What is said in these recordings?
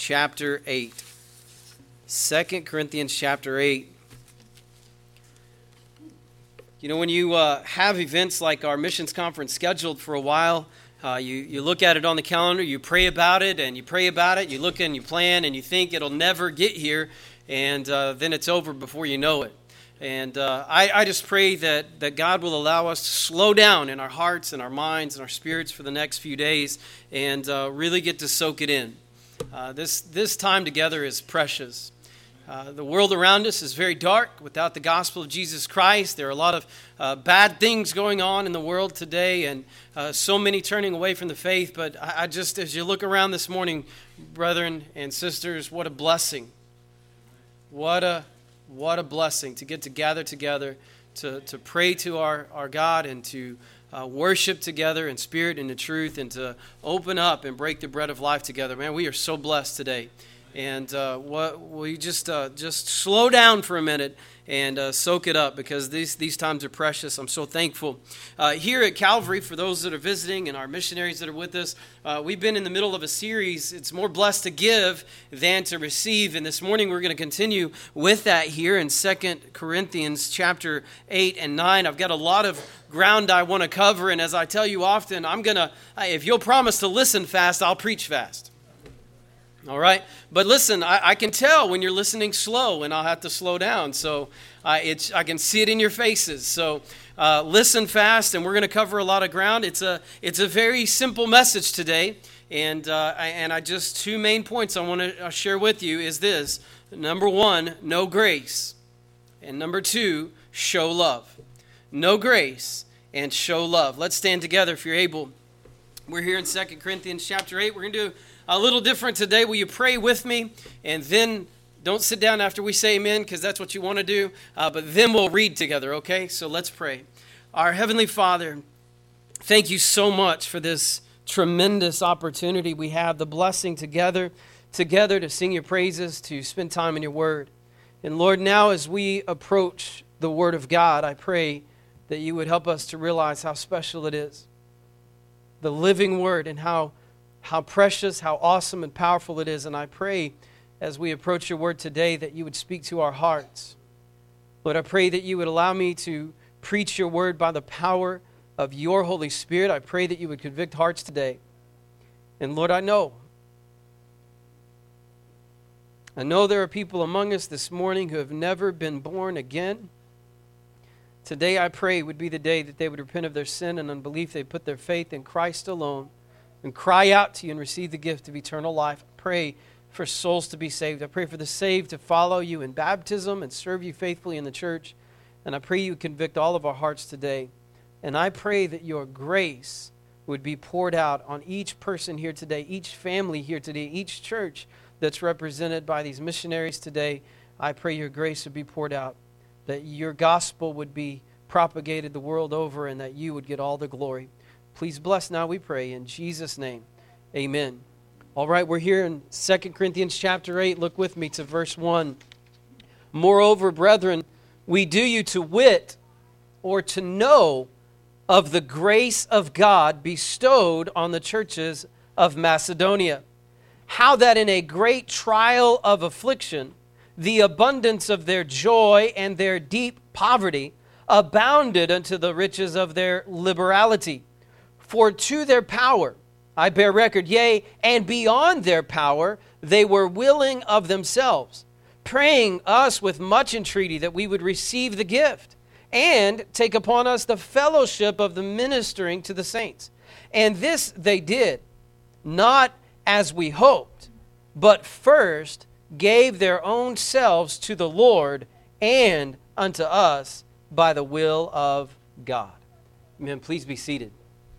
chapter 8. 2 Corinthians chapter 8. You know, when you have events like our missions conference scheduled for a while, you look at it on the calendar, you pray about it, and you pray about it, you look and you plan, and you think it'll never get here, and then it's over before you know it. And I just pray that God will allow us to slow down in our hearts and our minds and our spirits for the next few days and really get to soak it in. This time together is precious. The world around us is very dark without the gospel of Jesus Christ. There are a lot of bad things going on in the world today, and so many turning away from the faith. But I just, as you look around this morning, brethren and sisters, what a blessing. What a blessing to get to gather together, to pray to our God and to worship together in spirit and in truth, and to open up and break the bread of life together. Man, we are so blessed today. And we just slow down for a minute and soak it up, because these times are precious. I'm so thankful. Here at Calvary, for those that are visiting and our missionaries that are with us, we've been in the middle of a series. It's more blessed to give than to receive. And this morning we're going to continue with that here in 2 Corinthians chapter 8 and 9. I've got a lot of ground I want to cover. And as I tell you often, if you'll promise to listen fast, I'll preach fast. All right, but listen, I can tell when you're listening slow, and I'll have to slow down. So I can see it in your faces. So listen fast, and we're going to cover a lot of ground. It's a very simple message today, and I just two main points I want to share with you is this: number one, know grace, and number two, show love. Know grace and show love. Let's stand together if you're able. We're here in 2 Corinthians chapter 8. We're going to do a little different today. Will you pray with me? And then don't sit down after we say amen, because that's what you want to do. But then we'll read together, okay? So let's pray. Our Heavenly Father, thank you so much for this tremendous opportunity we have, the blessing together to sing your praises, to spend time in your word. And Lord, now as we approach the word of God, I pray that you would help us to realize how special it is. The living word, and how precious, how awesome and powerful it is. And I pray as we approach your word today that you would speak to our hearts. Lord, I pray that you would allow me to preach your word by the power of your Holy Spirit. I pray that you would convict hearts today. And Lord, I know there are people among us this morning who have never been born again. Today I pray would be the day that they would repent of their sin and unbelief. They put their faith in Christ alone and cry out to you and receive the gift of eternal life. I pray for souls to be saved. I pray for the saved to follow you in baptism and serve you faithfully in the church. And I pray you convict all of our hearts today. And I pray that your grace would be poured out on each person here today, each family here today, each church that's represented by these missionaries today. I pray your grace would be poured out, that your gospel would be propagated the world over, and that you would get all the glory. Please bless now, we pray, in Jesus' name. Amen. All right, we're here in 2 Corinthians chapter 8. Look with me to verse 1. Moreover, brethren, we do you to wit, or to know, of the grace of God bestowed on the churches of Macedonia, how that in a great trial of affliction, the abundance of their joy and their deep poverty abounded unto the riches of their liberality. For to their power I bear record, yea, and beyond their power they were willing of themselves, praying us with much entreaty that we would receive the gift, and take upon us the fellowship of the ministering to the saints. And this they did, not as we hoped, but first gave their own selves to the Lord and unto us by the will of God. Amen. Please be seated.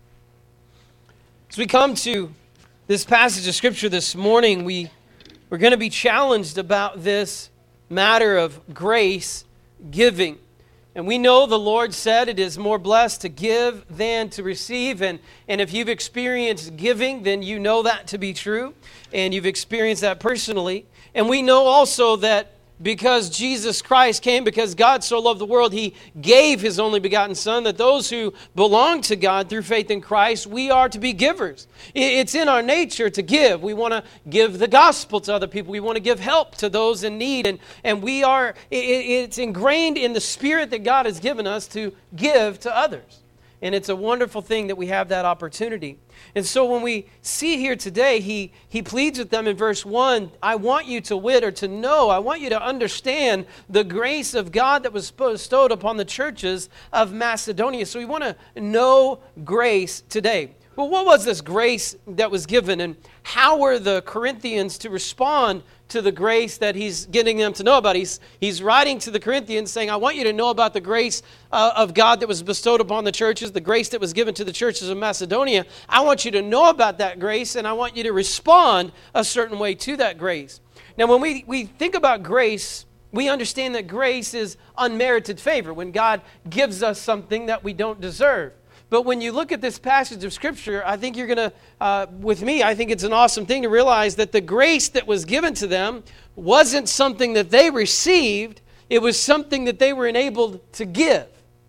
As we come to this passage of Scripture this morning, we're going to be challenged about this matter of grace giving. And we know the Lord said it is more blessed to give than to receive. And if you've experienced giving, then you know that to be true. And you've experienced that personally. And we know also that because Jesus Christ came, because God so loved the world, He gave His only begotten Son, that those who belong to God through faith in Christ, we are to be givers. It's in our nature to give. We want to give the gospel to other people. We want to give help to those in need. And we are, it's ingrained in the spirit that God has given us to give to others. And it's a wonderful thing that we have that opportunity. And so when we see here today, he pleads with them in verse 1, I want you to wit or to know, I want you to understand the grace of God that was bestowed upon the churches of Macedonia. So we want to know grace today. Well, what was this grace that was given, and how were the Corinthians to respond to the grace that he's getting them to know about? He's writing to the Corinthians saying, I want you to know about the grace of God that was bestowed upon the churches, the grace that was given to the churches of Macedonia. I want you to know about that grace, and I want you to respond a certain way to that grace. Now, when we think about grace, we understand that grace is unmerited favor, when God gives us something that we don't deserve. But when you look at this passage of Scripture, I think you're going to, with me, I think it's an awesome thing to realize that the grace that was given to them wasn't something that they received. It was something that they were enabled to give.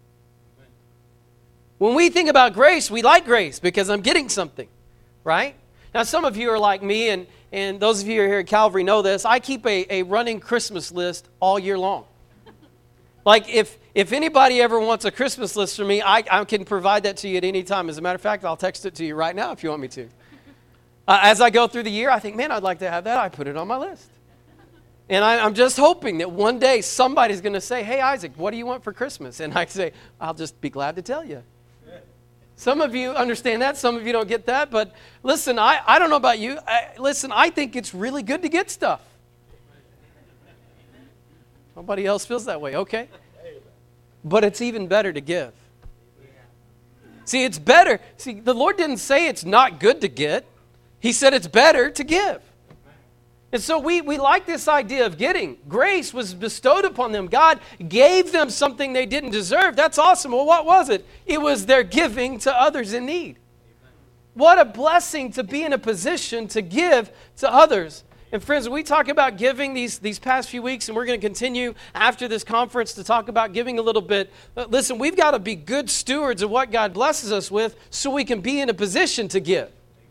When we think about grace, we like grace because I'm getting something, right? Now, some of you are like me, and those of you who are here at Calvary know this. I keep a running Christmas list all year long. Like, if anybody ever wants a Christmas list from me, I can provide that to you at any time. As a matter of fact, I'll text it to you right now if you want me to. As I go through the year, I think, man, I'd like to have that. I put it on my list. And I'm just hoping that one day somebody's going to say, hey, Isaac, what do you want for Christmas? And I say, I'll just be glad to tell you. Some of you understand that. Some of you don't get that. But listen, I don't know about you. I think it's really good to get stuff. Nobody else feels that way, okay? But it's even better to give. See, it's better. See, the Lord didn't say it's not good to get. He said it's better to give. And so we like this idea of getting. Grace was bestowed upon them. God gave them something they didn't deserve. That's awesome. Well, what was it? It was their giving to others in need. What a blessing to be in a position to give to others. And friends, we talk about giving these past few weeks, and we're going to continue after this conference to talk about giving a little bit. But listen, we've got to be good stewards of what God blesses us with so we can be in a position to give.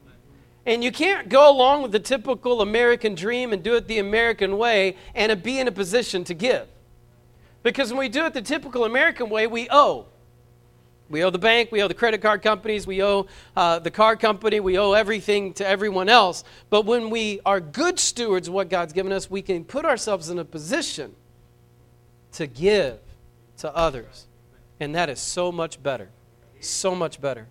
And you can't go along with the typical American dream and do it the American way and be in a position to give. Because when we do it the typical American way, we owe. We owe the bank, we owe the credit card companies, we owe the car company, we owe everything to everyone else. But when we are good stewards of what God's given us, we can put ourselves in a position to give to others. And that is so much better. So much better.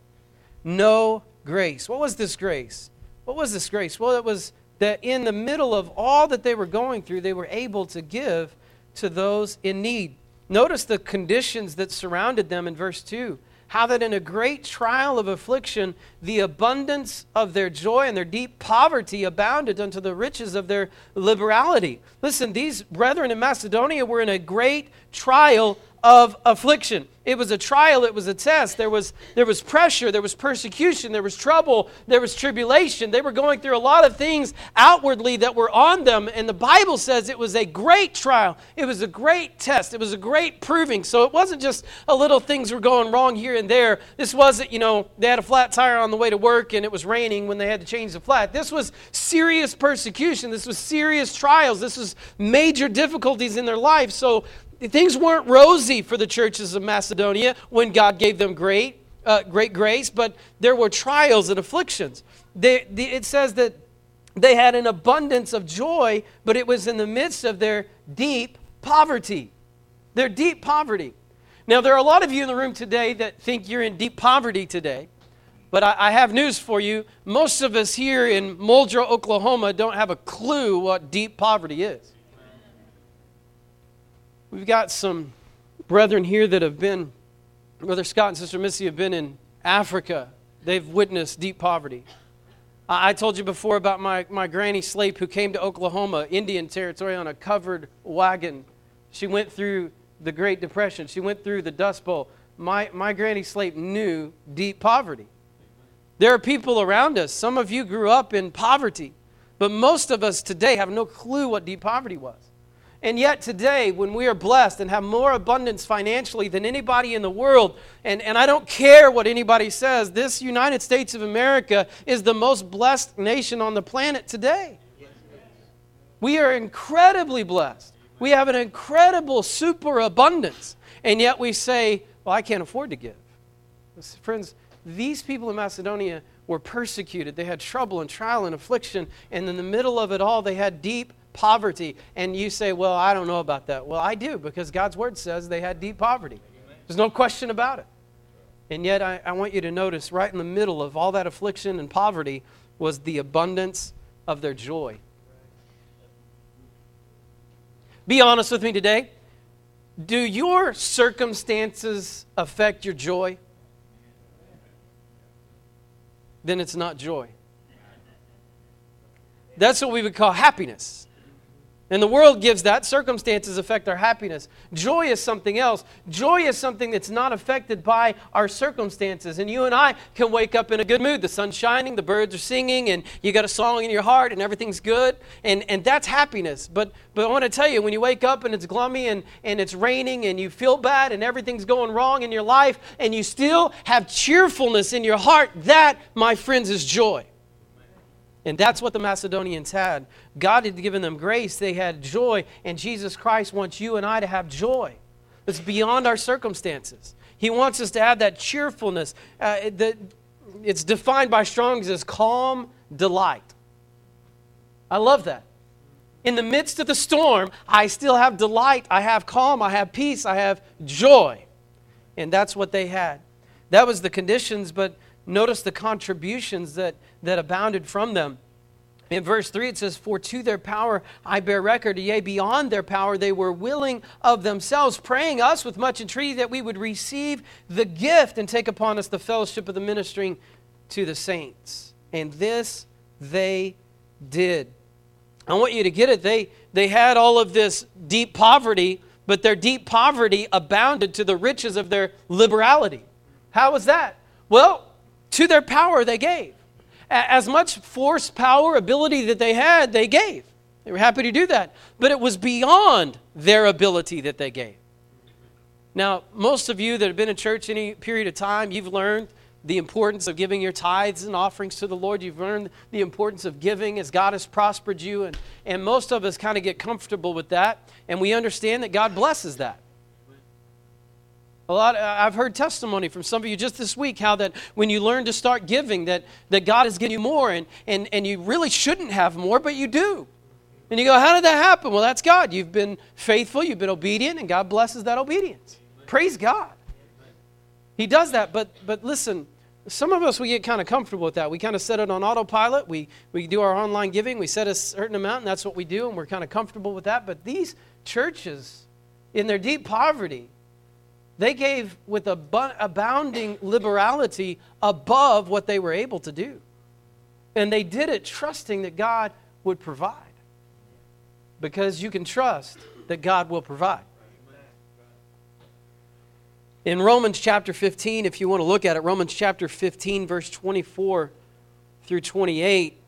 No grace. What was this grace? What was this grace? Well, it was that in the middle of all that they were going through, they were able to give to those in need. Notice the conditions that surrounded them in verse 2. How that in a great trial of affliction, the abundance of their joy and their deep poverty abounded unto the riches of their liberality. Listen, these brethren in Macedonia were in a great trial of affliction. It was a trial, it was a test. There was pressure, there was persecution, there was trouble, there was tribulation. They were going through a lot of things outwardly that were on them, and the Bible says it was a great trial. It was a great test. It was a great proving. So it wasn't just a little things were going wrong here and there. This wasn't, they had a flat tire on the way to work and it was raining when they had to change the flat. This was serious persecution. This was serious trials. This was major difficulties in their life. So things weren't rosy for the churches of Macedonia when God gave them great grace, but there were trials and afflictions. It says that they had an abundance of joy, but it was in the midst of their deep poverty. Their deep poverty. Now, there are a lot of you in the room today that think you're in deep poverty today, but I have news for you. Most of us here in Muldrow, Oklahoma don't have a clue what deep poverty is. We've got some brethren here that have been, Brother Scott and Sister Missy have been in Africa. They've witnessed deep poverty. I told you before about my granny Slape who came to Oklahoma, Indian Territory, on a covered wagon. She went through the Great Depression. She went through the Dust Bowl. My granny Slape knew deep poverty. There are people around us. Some of you grew up in poverty, but most of us today have no clue what deep poverty was. And yet today, when we are blessed and have more abundance financially than anybody in the world, and I don't care what anybody says, this United States of America is the most blessed nation on the planet today. We are incredibly blessed. We have an incredible superabundance. And yet we say, well, I can't afford to give. Friends, these people in Macedonia were persecuted. They had trouble and trial and affliction. And in the middle of it all, they had deep poverty. And you say, well, I don't know about that. Well, I do, because God's word says they had deep poverty. There's no question about it. And yet I want you to notice right in the middle of all that affliction and poverty was the abundance of their joy. Be honest with me today. Do your circumstances affect your joy? Then it's not joy. That's what we would call happiness. And the world gives that. Circumstances affect our happiness. Joy is something else. Joy is something that's not affected by our circumstances. And you and I can wake up in a good mood. The sun's shining, the birds are singing, and you got a song in your heart, and everything's good. And that's happiness. But I want to tell you, when you wake up and it's gloomy and it's raining and you feel bad and everything's going wrong in your life and you still have cheerfulness in your heart, that, my friends, is joy. And that's what the Macedonians had. God had given them grace. They had joy. And Jesus Christ wants you and I to have joy. It's beyond our circumstances. He wants us to have that cheerfulness. It's defined by Strong's as calm delight. I love that. In the midst of the storm, I still have delight. I have calm. I have peace. I have joy. And that's what they had. That was the conditions, but notice the contributions that abounded from them. In verse 3 it says, for to their power I bear record, yea, beyond their power they were willing of themselves, praying us with much entreaty that we would receive the gift and take upon us the fellowship of the ministering to the saints. And this they did. I want you to get it. They had all of this deep poverty, but their deep poverty abounded to the riches of their liberality. How was that? Well, to their power they gave. As much force, power, ability that they had, they gave. They were happy to do that. But it was beyond their ability that they gave. Now, most of you that have been in church any period of time, you've learned the importance of giving your tithes and offerings to the Lord. You've learned the importance of giving as God has prospered you. And most of us kind of get comfortable with that. And we understand that God blesses that. I've heard testimony from some of you just this week how that when you learn to start giving that God has given you more and you really shouldn't have more, but you do. And you go, how did that happen? Well, that's God. You've been faithful, you've been obedient, and God blesses that obedience. Praise God. He does that, but listen, some of us, we get kind of comfortable with that. We kind of set it on autopilot. We do our online giving. We set a certain amount, and that's what we do, and we're kind of comfortable with that. But these churches, in their deep poverty, they gave with abounding liberality above what they were able to do. And they did it trusting that God would provide. Because you can trust that God will provide. In Romans chapter 15, if you want to look at it, Romans chapter 15, verse 24 through 28,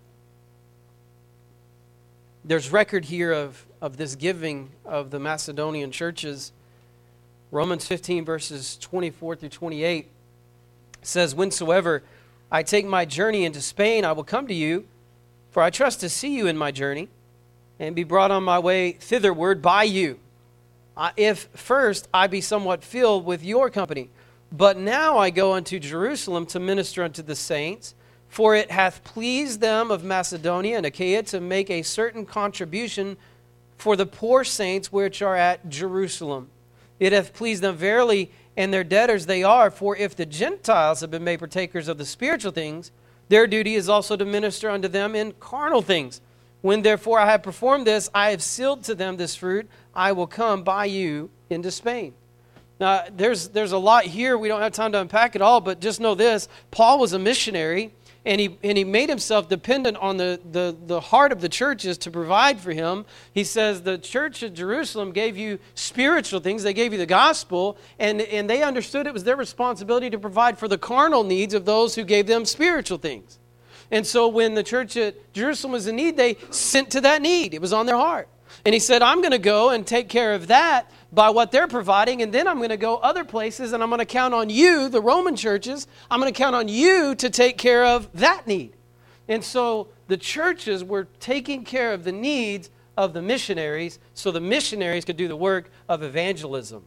there's record here of this giving of the Macedonian churches. Romans 15, verses 24 through 28 says, whensoever I take my journey into Spain, I will come to you, for I trust to see you in my journey, and be brought on my way thitherward by you, if first I be somewhat filled with your company. But now I go unto Jerusalem to minister unto the saints, for it hath pleased them of Macedonia and Achaia to make a certain contribution for the poor saints which are at Jerusalem. It hath pleased them verily, and their debtors they are. For if the Gentiles have been made partakers of the spiritual things, their duty is also to minister unto them in carnal things. When therefore I have performed this, I have sealed to them this fruit. I will come by you into Spain. Now, there's a lot here. We don't have time to unpack it all, but just know this. Paul was a missionary, and he made himself dependent on the heart of the churches to provide for him. He says the church at Jerusalem gave you spiritual things. They gave you the gospel, and they understood it was their responsibility to provide for the carnal needs of those who gave them spiritual things. And so when the church at Jerusalem was in need, they sent to that need. It was on their heart. And he said, I'm going to go and take care of that by what they're providing, and then I'm going to go other places, and I'm going to count on you, the Roman churches, I'm going to count on you to take care of that need. And so the churches were taking care of the needs of the missionaries so the missionaries could do the work of evangelism.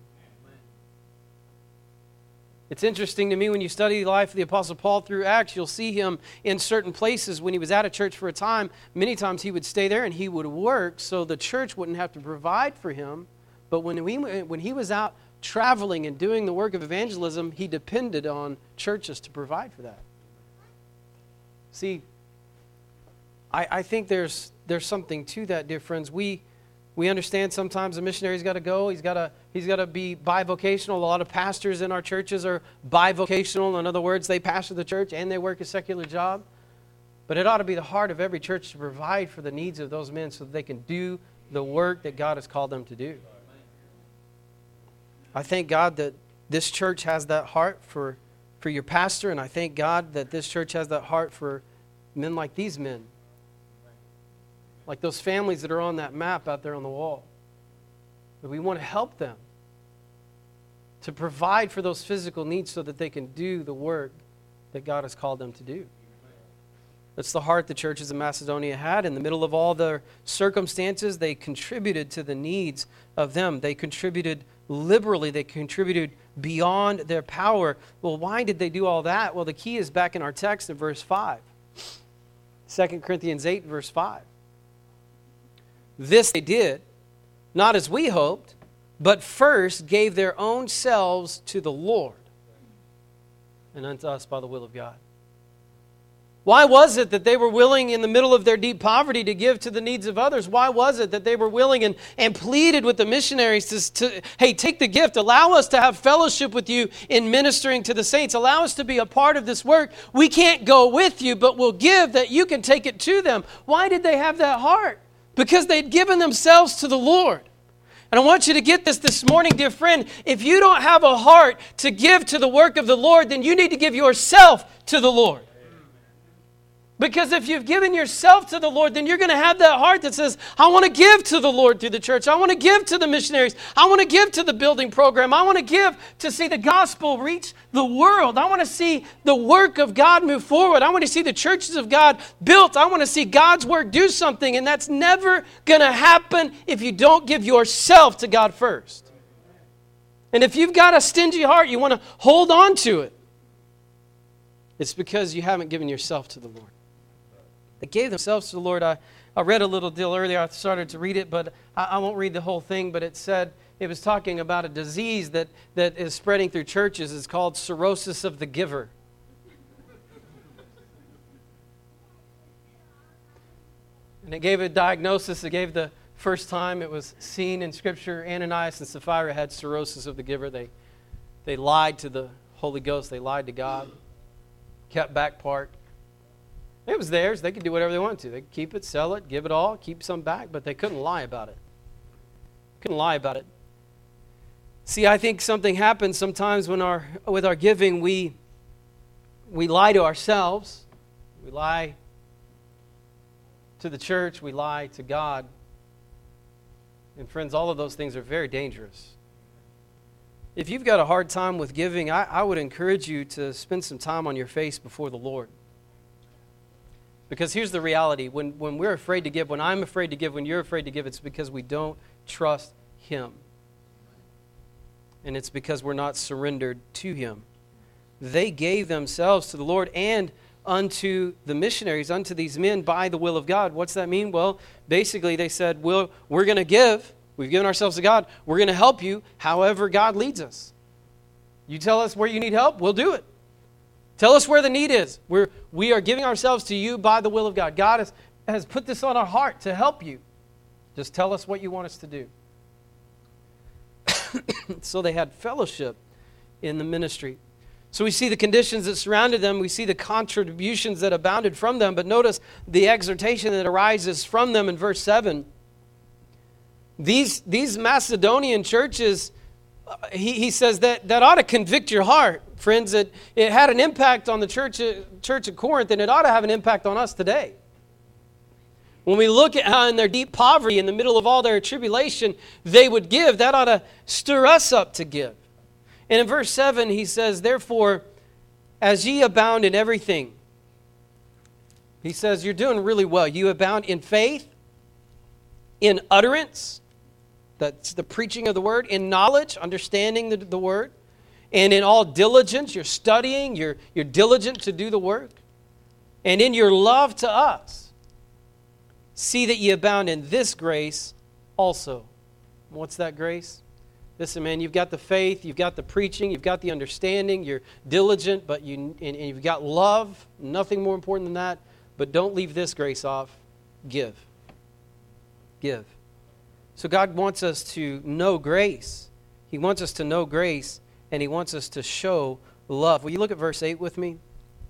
It's interesting to me when you study the life of the Apostle Paul through Acts, you'll see him in certain places when he was at a church for a time. Many times he would stay there and he would work so the church wouldn't have to provide for him. But when he was out traveling and doing the work of evangelism, he depended on churches to provide for that. See, I think there's something to that, dear friends. We understand sometimes a missionary's got to go. He's got to be bivocational. A lot of pastors in our churches are bivocational. In other words, they pastor the church and they work a secular job. But it ought to be the heart of every church to provide for the needs of those men so that they can do the work that God has called them to do. I thank God that this church has that heart for your pastor, and I thank God that this church has that heart for men like these men. Like those families that are on that map out there on the wall. That we want to help them to provide for those physical needs so that they can do the work that God has called them to do. That's the heart the churches in Macedonia had. In the middle of all their circumstances, they contributed to the needs of them. They contributed liberally. They contributed beyond their power. Well, why did they do all that? Well, the key is back in our text in verse 5. 2 Corinthians 8, verse 5. This they did, not as we hoped, but first gave their own selves to the Lord and unto us by the will of God. Why was it that they were willing in the middle of their deep poverty to give to the needs of others? Why was it that they were willing and pleaded with the missionaries to, hey, take the gift, allow us to have fellowship with you in ministering to the saints, allow us to be a part of this work. We can't go with you, but we'll give that you can take it to them. Why did they have that heart? Because they'd given themselves to the Lord. And I want you to get this morning, dear friend. If you don't have a heart to give to the work of the Lord, then you need to give yourself to the Lord. Because if you've given yourself to the Lord, then you're going to have that heart that says, I want to give to the Lord through the church. I want to give to the missionaries. I want to give to the building program. I want to give to see the gospel reach the world. I want to see the work of God move forward. I want to see the churches of God built. I want to see God's work do something. And that's never going to happen if you don't give yourself to God first. And if you've got a stingy heart, you want to hold on to it. It's because you haven't given yourself to the Lord. They gave themselves to the Lord. I read a little deal earlier. I started to read it, but I won't read the whole thing. But it said, it was talking about a disease that is spreading through churches. It's called cirrhosis of the giver. And it gave a diagnosis. It gave the first time it was seen in Scripture. Ananias and Sapphira had cirrhosis of the giver. They lied to the Holy Ghost. They lied to God. Kept back part. It was theirs. They could do whatever they wanted to. They could keep it, sell it, give it all, keep some back, but they couldn't lie about it. Couldn't lie about it. See, I think something happens sometimes when with our giving, we lie to ourselves. We lie to the church. We lie to God. And friends, all of those things are very dangerous. If you've got a hard time with giving, I would encourage you to spend some time on your face before the Lord. Because here's the reality. When we're afraid to give, when I'm afraid to give, when you're afraid to give, it's because we don't trust Him. And it's because we're not surrendered to Him. They gave themselves to the Lord and unto the missionaries, unto these men by the will of God. What's that mean? Well, basically they said, we're going to give. We've given ourselves to God. We're going to help you however God leads us. You tell us where you need help, we'll do it. Tell us where the need is. We are giving ourselves to you by the will of God. God has put this on our heart to help you. Just tell us what you want us to do. So they had fellowship in the ministry. So we see the conditions that surrounded them. We see the contributions that abounded from them. But notice the exhortation that arises from them in verse 7. These Macedonian churches, he says that ought to convict your heart. Friends, it had an impact on the church of Corinth, and it ought to have an impact on us today. When we look at how in their deep poverty, in the middle of all their tribulation, they would give, that ought to stir us up to give. And in verse 7, he says, therefore, as ye abound in everything, he says, you're doing really well. You abound in faith, in utterance, that's the preaching of the word, in knowledge, understanding the word, and in all diligence, you're studying, you're diligent to do the work, and in your love to us. See that ye abound in this grace also. What's that grace? Listen, man, you've got the faith, you've got the preaching, you've got the understanding, you're diligent, but and you've got love, nothing more important than that. But don't leave this grace off. Give. Give. So God wants us to know grace. He wants us to know grace, and He wants us to show love. Will you look at verse 8 with me?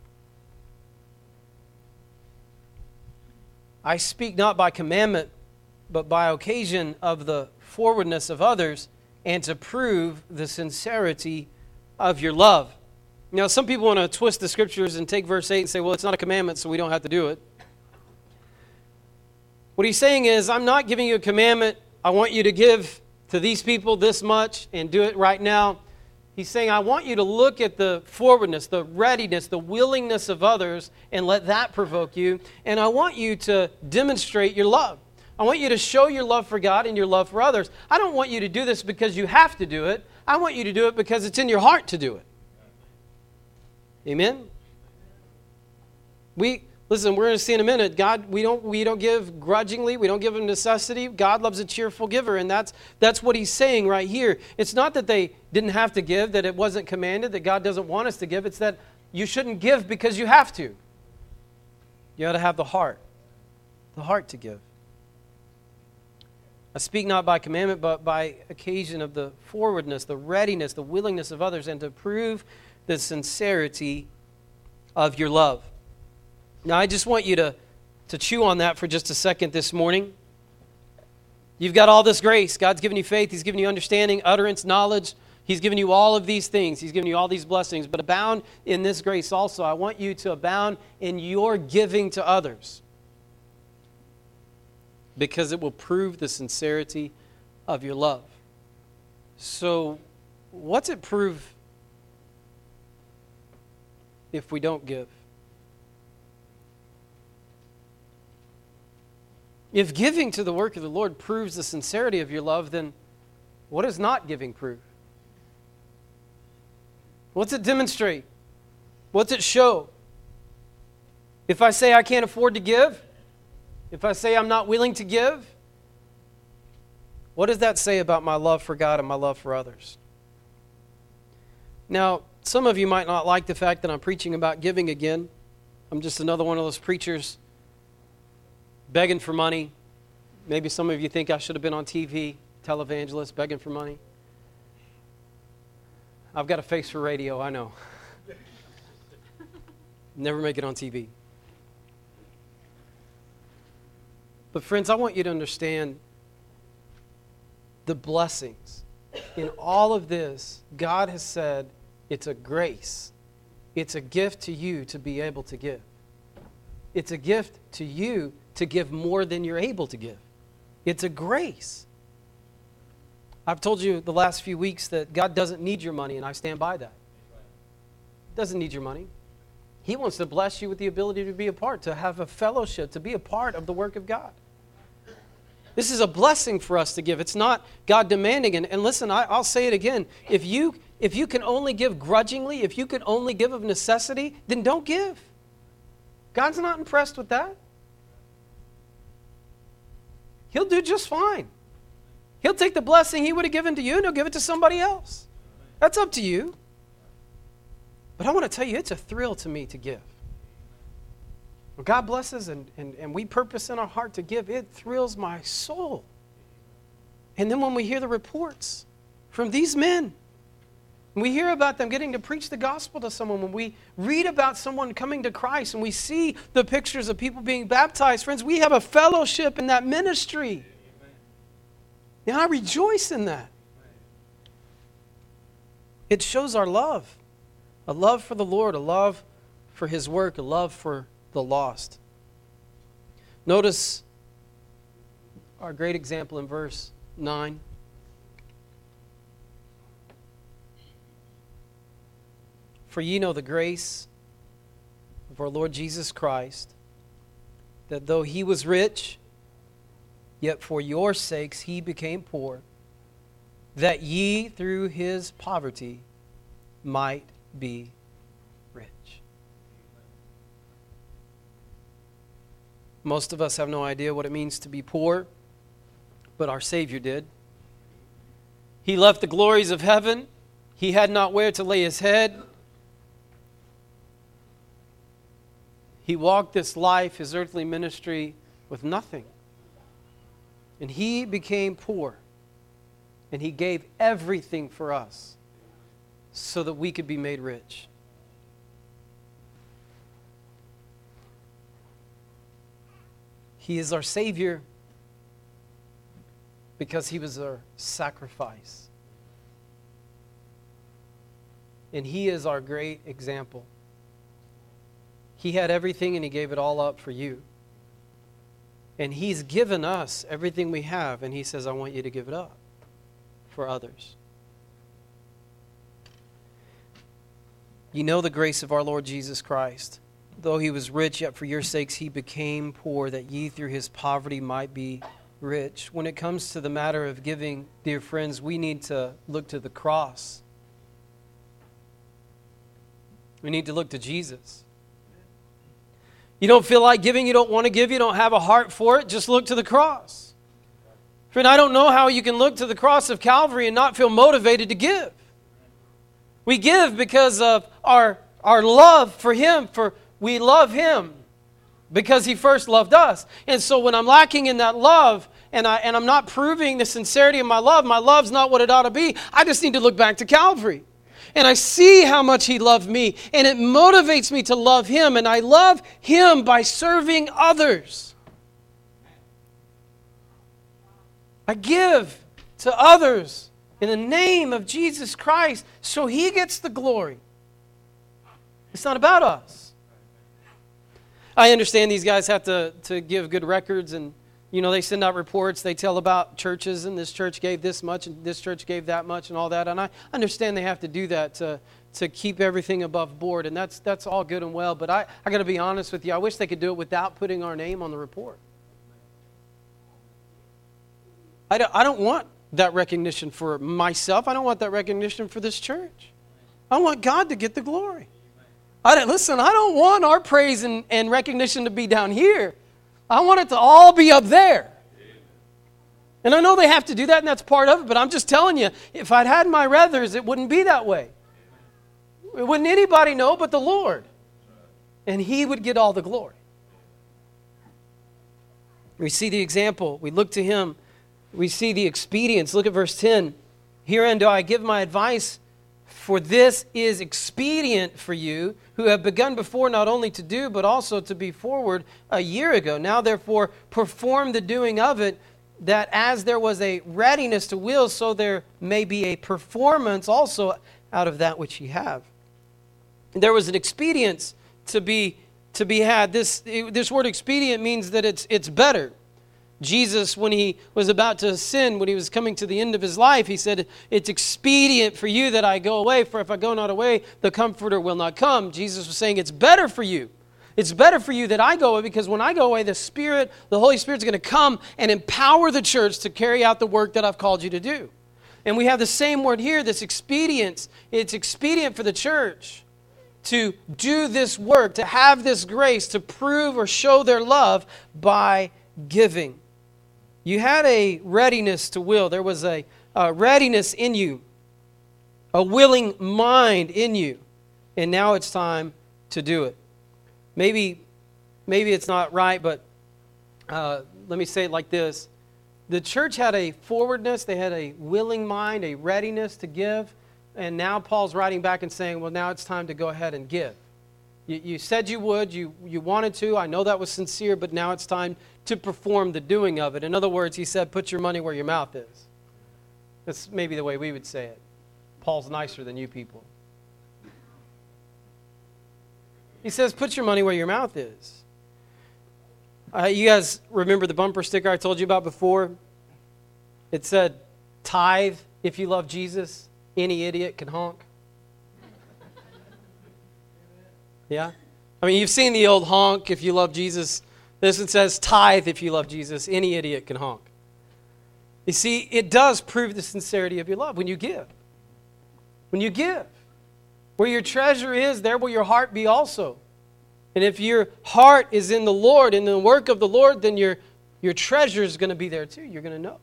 I speak not by commandment, but by occasion of the forwardness of others, and to prove the sincerity of your love. Now, some people want to twist the scriptures and take verse 8 and say, well, it's not a commandment, so we don't have to do it. What he's saying is, I'm not giving you a commandment. I want you to give to these people this much and do it right now. He's saying, I want you to look at the forwardness, the readiness, the willingness of others, and let that provoke you. And I want you to demonstrate your love. I want you to show your love for God and your love for others. I don't want you to do this because you have to do it. I want you to do it because it's in your heart to do it. Amen? Listen, we're going to see in a minute, God, we don't give grudgingly. We don't give of necessity. God loves a cheerful giver, and that's what he's saying right here. It's not that they didn't have to give, that it wasn't commanded, that God doesn't want us to give. It's that you shouldn't give because you have to. You ought to have the heart to give. I speak not by commandment, but by occasion of the forwardness, the readiness, the willingness of others, and to prove the sincerity of your love. Now, I just want you to chew on that for just a second this morning. You've got all this grace. God's given you faith. He's given you understanding, utterance, knowledge. He's given you all of these things. He's given you all these blessings. But abound in this grace also. I want you to abound in your giving to others, because it will prove the sincerity of your love. So, what's it prove if we don't give? If giving to the work of the Lord proves the sincerity of your love, then what does not giving prove? What's it demonstrate? What's it show? If I say I can't afford to give, if I say I'm not willing to give, what does that say about my love for God and my love for others? Now, some of you might not like the fact that I'm preaching about giving again. I'm just another one of those preachers begging for money. Maybe some of you think I should have been on TV, televangelist, begging for money. I've got a face for radio, I know. Never make it on TV. But friends, I want you to understand the blessings. In all of this, God has said it's a grace. It's a gift to you to be able to give. It's a gift to you to give more than you're able to give. It's a grace. I've told you the last few weeks that God doesn't need your money, and I stand by that. He doesn't need your money. He wants to bless you with the ability to be a part, to have a fellowship, to be a part of the work of God. This is a blessing for us to give. It's not God demanding. And listen, I'll say it again. If you can only give grudgingly, if you can only give of necessity, then don't give. God's not impressed with that. He'll do just fine. He'll take the blessing He would have given to you and He'll give it to somebody else. That's up to you. But I want to tell you, it's a thrill to me to give. When God blesses and we purpose in our heart to give, it thrills my soul. And then when we hear the reports from these men, when we hear about them getting to preach the gospel to someone, when we read about someone coming to Christ and we see the pictures of people being baptized, friends, we have a fellowship in that ministry. And I rejoice in that. It shows our love. A love for the Lord, a love for His work, a love for the lost. Notice our great example in verse 9. For ye know the grace of our Lord Jesus Christ, that though he was rich, yet for your sakes he became poor, that ye through his poverty might be rich. Most of us have no idea what it means to be poor, but our Savior did. He left the glories of heaven. He had not where to lay his head. He walked this life, his earthly ministry, with nothing. And he became poor. And he gave everything for us so that we could be made rich. He is our Savior because he was our sacrifice. And he is our great example. He had everything and he gave it all up for you. And he's given us everything we have, and he says, I want you to give it up for others. You know the grace of our Lord Jesus Christ. Though he was rich, yet for your sakes he became poor, that ye through his poverty might be rich. When it comes to the matter of giving, dear friends, we need to look to the cross. We need to look to Jesus. You don't feel like giving, you don't want to give, you don't have a heart for it, just look to the cross. Friend, I don't know how you can look to the cross of Calvary and not feel motivated to give. We give because of our love for him, for we love him because he first loved us. And so when I'm lacking in that love and I'm not proving the sincerity of my love's not what it ought to be, I just need to look back to Calvary. And I see how much he loved me, and it motivates me to love him, and I love him by serving others. I give to others in the name of Jesus Christ so he gets the glory. It's not about us. I understand these guys have to give good records, and they send out reports, they tell about churches, and this church gave this much, and this church gave that much, and all that. And I understand they have to do that to keep everything above board, and that's all good and well. But I got to be honest with you, I wish they could do it without putting our name on the report. I don't want that recognition for myself. I don't want that recognition for this church. I want God to get the glory. I don't want our praise and recognition to be down here. I want it to all be up there. And I know they have to do that, and that's part of it, but I'm just telling you, if I'd had my ruthers, it wouldn't be that way. It wouldn't anybody know but the Lord. And he would get all the glory. We see the example. We look to him. We see the expedience. Look at verse 10. Herein do I give my advice, for this is expedient for you, who have begun before not only to do, but also to be forward a year ago. Now therefore perform the doing of it, that as there was a readiness to will, so there may be a performance also out of that which ye have. There was an expedience to be had. This word expedient means that it's better. Jesus, when he was about to ascend, when he was coming to the end of his life, he said, it's expedient for you that I go away, for if I go not away, the Comforter will not come. Jesus was saying, it's better for you. It's better for you that I go away, because when I go away, the Holy Spirit's going to come and empower the church to carry out the work that I've called you to do. And we have the same word here, this expedience. It's expedient for the church to do this work, to have this grace, to prove or show their love by giving. You had a readiness to will. There was a readiness in you, a willing mind in you. And now it's time to do it. Maybe it's not right, but let me say it like this. The church had a forwardness, they had a willing mind, a readiness to give, and now Paul's writing back and saying, well, now it's time to go ahead and give. You said you would, you wanted to, I know that was sincere, but now it's time to perform the doing of it. In other words, he said, put your money where your mouth is. That's maybe the way we would say it. Paul's nicer than you people. He says, put your money where your mouth is. You guys remember the bumper sticker I told you about before? It said, tithe if you love Jesus. Any idiot can honk. Yeah? I mean, you've seen the old honk if you love Jesus. This one says, tithe if you love Jesus. Any idiot can honk. You see, it does prove the sincerity of your love when you give. When you give. Where your treasure is, there will your heart be also. And if your heart is in the Lord, in the work of the Lord, then your treasure is going to be there too. You're going to know.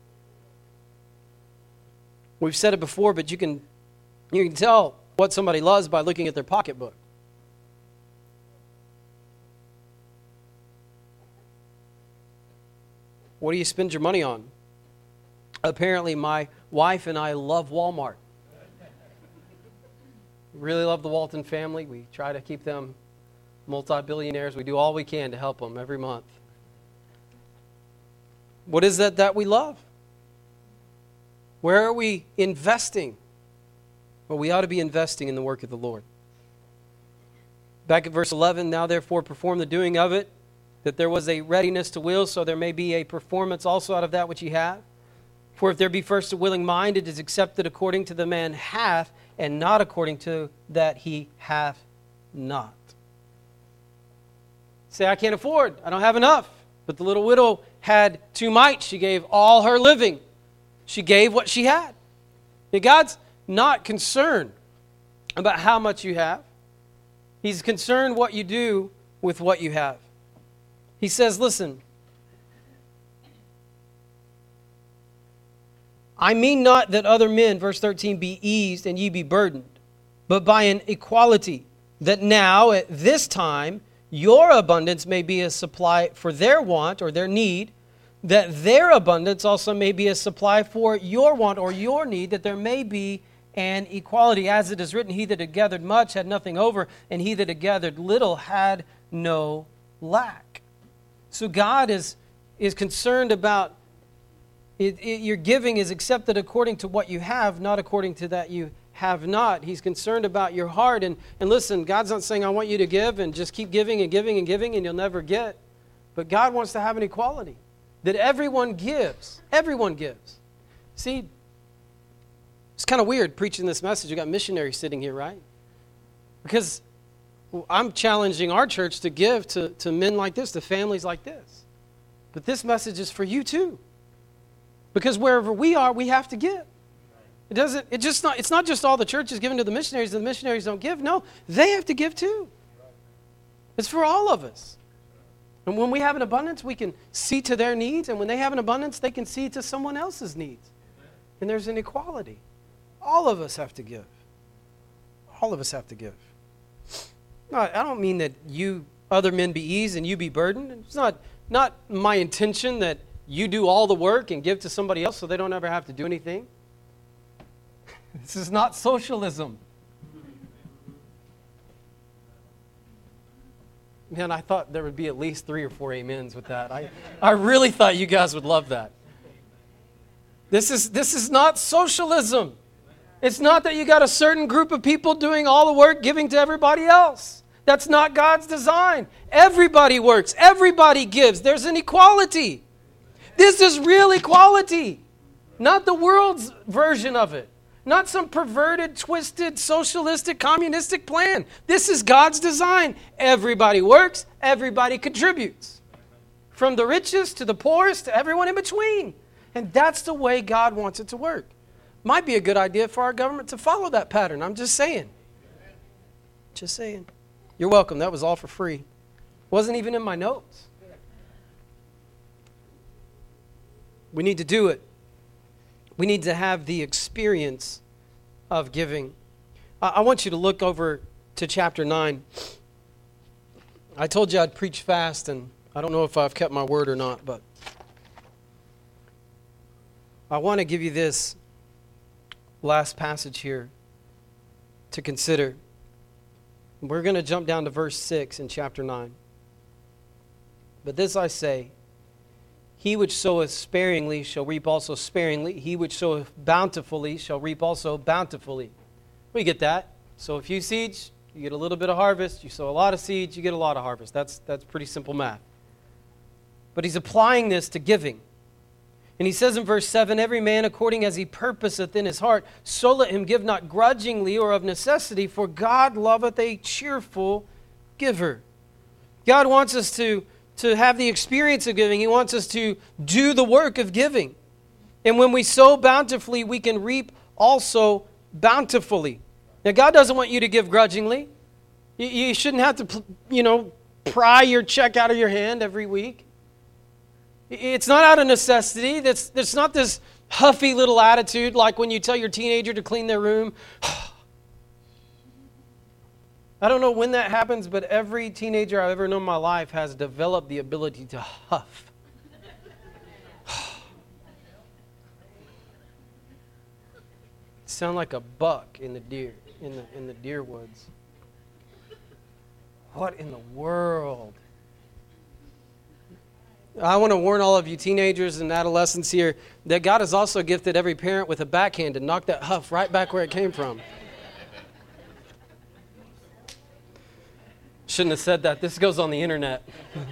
We've said it before, but you can tell what somebody loves by looking at their pocketbook. What do you spend your money on? Apparently, my wife and I love Walmart. Really love the Walton family. We try to keep them multi-billionaires. We do all we can to help them every month. What is that we love? Where are we investing? Well, we ought to be investing in the work of the Lord. Back at verse 11, now therefore perform the doing of it, that there was a readiness to will, so there may be a performance also out of that which ye have. For if there be first a willing mind, it is accepted according to the man hath, and not according to that he hath not. Say, I can't afford. I don't have enough. But the little widow had 2 mites. She gave all her living. She gave what she had. And God's not concerned about how much you have. He's concerned what you do with what you have. He says, listen, I mean not that other men, verse 13, be eased and ye be burdened, but by an equality, that now at this time your abundance may be a supply for their want or their need, that their abundance also may be a supply for your want or your need, that there may be an equality. As it is written, he that had gathered much had nothing over, and he that had gathered little had no lack. So God is concerned about your giving is accepted according to what you have, not according to that you have not. He's concerned about your heart. And listen, God's not saying, I want you to give and just keep giving and giving and giving and you'll never get. But God wants to have an equality. That everyone gives. Everyone gives. See, it's kind of weird preaching this message. We've got missionaries sitting here, right? Because I'm challenging our church to give to men like this, to families like this. But this message is for you too. Because wherever we are, we have to give. It's not just all the churches giving to the missionaries and the missionaries don't give. No, they have to give too. It's for all of us. And when we have an abundance, we can see to their needs. And when they have an abundance, they can see to someone else's needs. And there's an equality. All of us have to give. All of us have to give. No, I don't mean that you other men be eased and you be burdened. It's not my intention that you do all the work and give to somebody else so they don't ever have to do anything. This is not socialism. Man, I thought there would be at least 3 or 4 amens with that. I really thought you guys would love that. This is not socialism. It's not that you got a certain group of people doing all the work, giving to everybody else. That's not God's design. Everybody works. Everybody gives. There's an equality. This is real equality, not the world's version of it. Not some perverted, twisted, socialistic, communistic plan. This is God's design. Everybody works. Everybody contributes. From the richest to the poorest to everyone in between. And that's the way God wants it to work. Might be a good idea for our government to follow that pattern. I'm just saying. Just saying. You're welcome. That was all for free. Wasn't even in my notes. We need to do it. We need to have the experience of giving. I want you to look over to chapter 9. I told you I'd preach fast, and I don't know if I've kept my word or not, but I want to give you this last passage here to consider. We're going to jump down to verse 6 in chapter 9. But this I say, he which soweth sparingly shall reap also sparingly. He which soweth bountifully shall reap also bountifully. We get that. Sow a few seeds, you get a little bit of harvest. You sow a lot of seeds, you get a lot of harvest. That's pretty simple math. But he's applying this to giving. And he says in verse 7, every man according as he purposeth in his heart, so let him give, not grudgingly or of necessity, for God loveth a cheerful giver. God wants us to have the experience of giving. He wants us to do the work of giving. And when we sow bountifully, we can reap also bountifully. Now, God doesn't want you to give grudgingly. You shouldn't have to, pry your check out of your hand every week. It's not out of necessity. There's not this huffy little attitude like when you tell your teenager to clean their room. I don't know when that happens, but every teenager I've ever known in my life has developed the ability to huff. Sound like a buck in the deer woods. What in the world? I want to warn all of you teenagers and adolescents here that God has also gifted every parent with a backhand to knock that huff right back where it came from. Shouldn't have said that. This goes on the internet.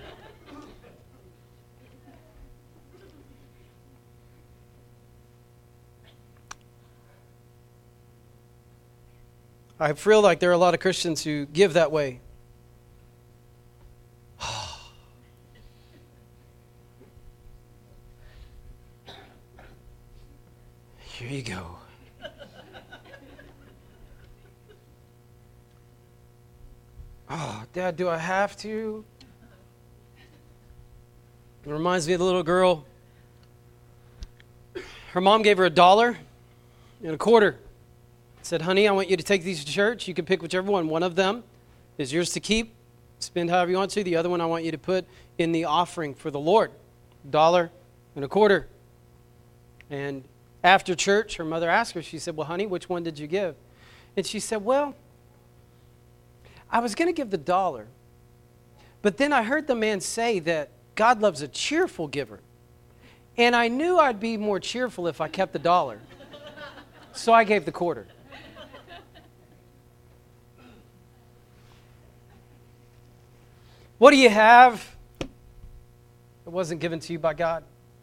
I feel like there are a lot of Christians who give that way. Here you go. Oh, Dad, do I have to? It reminds me of the little girl. Her mom gave her $1 and a quarter. Said, honey, I want you to take these to church. You can pick whichever one. One of them is yours to keep. Spend however you want to. The other one I want you to put in the offering for the Lord. $1 and a quarter. And after church, her mother asked her, she said, well, honey, which one did you give? And she said, well, I was going to give the $1, but then I heard the man say that God loves a cheerful giver. And I knew I'd be more cheerful if I kept the $1. So I gave the quarter. What do you have that wasn't given to you by God?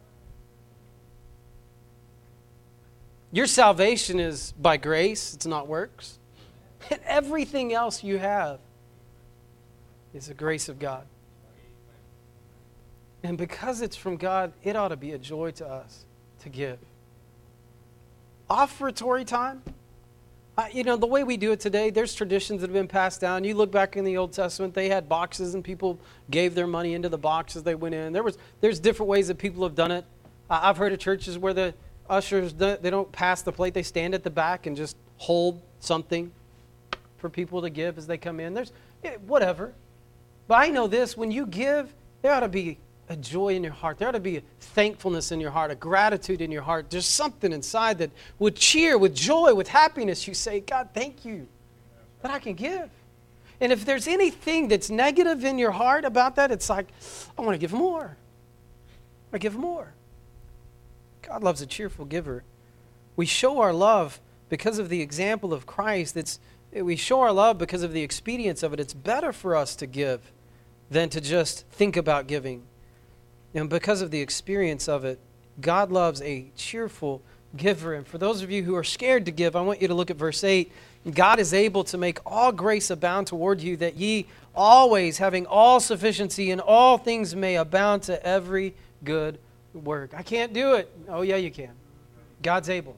Your salvation is by grace. It's not works. And everything else you have is the grace of God. And because it's from God, it ought to be a joy to us to give. Offertory time. The way we do it today, there's traditions that have been passed down. You look back in the Old Testament, they had boxes and people gave their money into the boxes they went in. There's different ways that people have done it. I've heard of churches where the ushers, they don't pass the plate. They stand at the back and just hold something for people to give as they come in. Whatever. But I know this, when you give, there ought to be a joy in your heart. There ought to be a thankfulness in your heart, a gratitude in your heart. There's something inside that would cheer with joy, with happiness. You say, God, thank you that I can give. And if there's anything that's negative in your heart about that, it's like, I want to give more. I give more. God loves a cheerful giver. We show our love because of the example of Christ. We show our love because of the expedience of it. It's better for us to give than to just think about giving. And because of the experience of it, God loves a cheerful giver. And for those of you who are scared to give, I want you to look at verse 8. God is able to make all grace abound toward you, that ye always, having all sufficiency in all things, may abound to every good work. I can't do it. Oh, yeah, you can. God's able.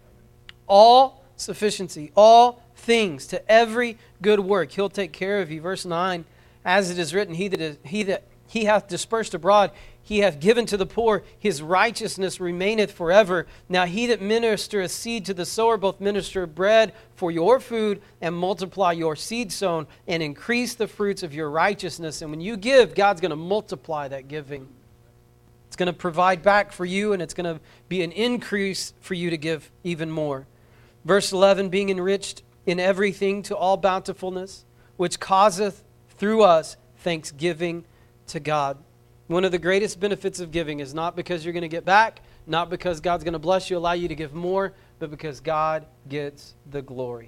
All sufficiency, all things, to every good work. He'll take care of you. Verse 9, as it is written, he hath dispersed abroad, he hath given to the poor, his righteousness remaineth forever. Now he that ministereth seed to the sower, both minister bread for your food, and multiply your seed sown, and increase the fruits of your righteousness. And when you give, God's going to multiply that giving. It's going to provide back for you, and it's going to be an increase for you to give even more. Verse 11, being enriched in everything to all bountifulness, which causeth through us thanksgiving to God. One of the greatest benefits of giving is not because you're going to get back, not because God's going to bless you, allow you to give more, but because God gets the glory.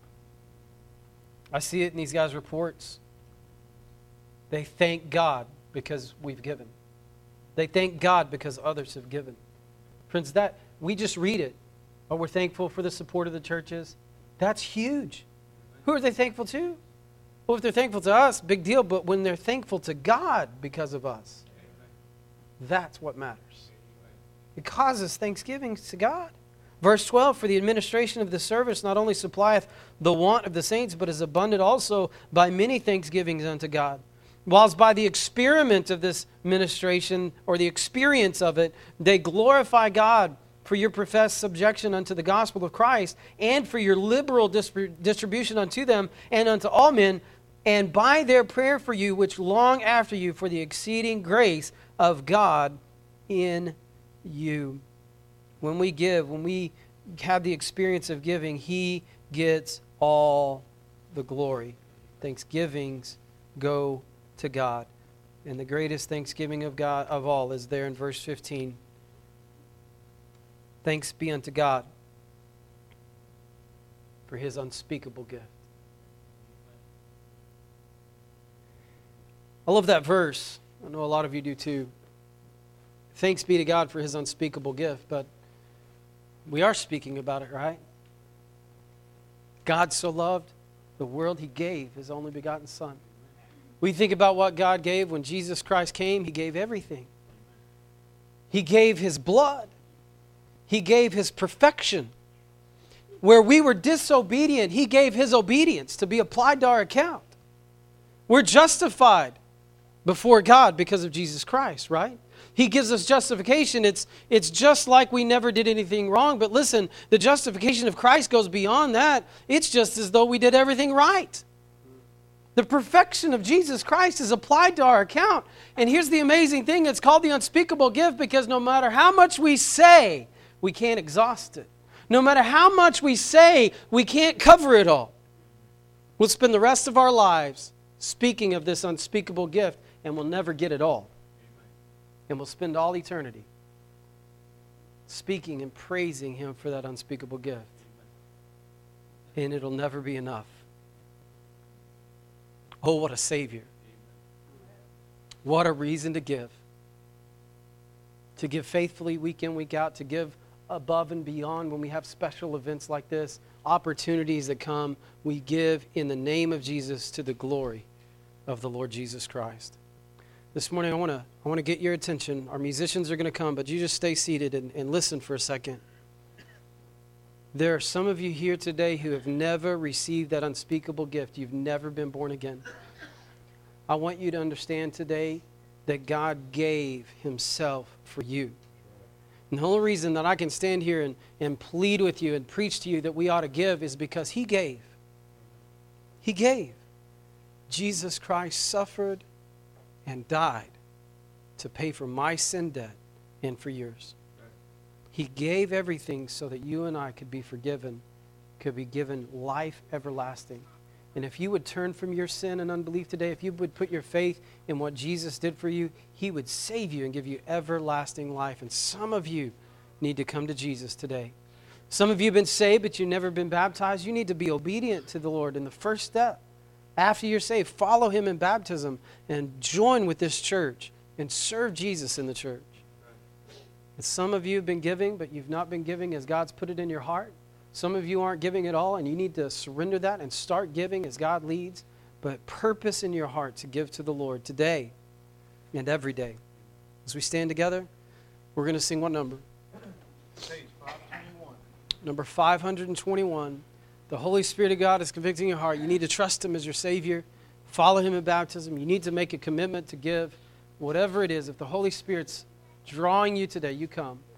I see it in these guys' reports. They thank God because we've given. They thank God because others have given. Friends, that we just read it. Oh, we're thankful for the support of the churches. That's huge. Who are they thankful to? Well, if they're thankful to us, big deal. But when they're thankful to God because of us, that's what matters. It causes thanksgiving to God. Verse 12, for the administration of the service not only supplieth the want of the saints, but is abundant also by many thanksgivings unto God. Whilst by the experiment of this ministration, or the experience of it, they glorify God for your professed subjection unto the gospel of Christ, and for your liberal distribution unto them and unto all men, and by their prayer for you, which long after you for the exceeding grace of God in you. When we give, when we have the experience of giving, He gets all the glory. Thanksgivings go to God. And the greatest thanksgiving of God of all is there in verse 15. Thanks be unto God for His unspeakable gift. I love that verse. I know a lot of you do too. Thanks be to God for His unspeakable gift, but we are speaking about it, right? God so loved the world, He gave His only begotten Son. We think about what God gave when Jesus Christ came. He gave everything. He gave His blood. He gave His perfection. Where we were disobedient, He gave His obedience to be applied to our account. We're justified before God because of Jesus Christ, right? He gives us justification. It's just like we never did anything wrong. But listen, the justification of Christ goes beyond that. It's just as though we did everything right. The perfection of Jesus Christ is applied to our account. And here's the amazing thing. It's called the unspeakable gift because no matter how much we say, we can't exhaust it. No matter how much we say, we can't cover it all. We'll spend the rest of our lives speaking of this unspeakable gift, and we'll never get it all. And we'll spend all eternity speaking and praising Him for that unspeakable gift. And it'll never be enough. Oh, what a Savior. What a reason to give. To give faithfully week in, week out. To give above and beyond when we have special events like this. Opportunities that come. We give in the name of Jesus to the glory of the Lord Jesus Christ. This morning I want to get your attention. Our musicians are going to come, but you just stay seated and listen for a second. There are some of you here today who have never received that unspeakable gift. You've never been born again. I want you to understand today that God gave Himself for you. And the only reason that I can stand here and plead with you and preach to you that we ought to give is because He gave. He gave. Jesus Christ suffered and died to pay for my sin debt and for yours. He gave everything so that you and I could be forgiven, could be given life everlasting. And if you would turn from your sin and unbelief today, if you would put your faith in what Jesus did for you, He would save you and give you everlasting life. And some of you need to come to Jesus today. Some of you have been saved, but you've never been baptized. You need to be obedient to the Lord. And the first step, after you're saved, follow Him in baptism and join with this church and serve Jesus in the church. And some of you have been giving, but you've not been giving as God's put it in your heart. Some of you aren't giving at all, and you need to surrender that and start giving as God leads. But purpose in your heart to give to the Lord today and every day. As we stand together, we're going to sing what number? Page 521. Number 521. The Holy Spirit of God is convicting your heart. You need to trust Him as your Savior. Follow Him in baptism. You need to make a commitment to give. Whatever it is, if the Holy Spirit's drawing you today, you come.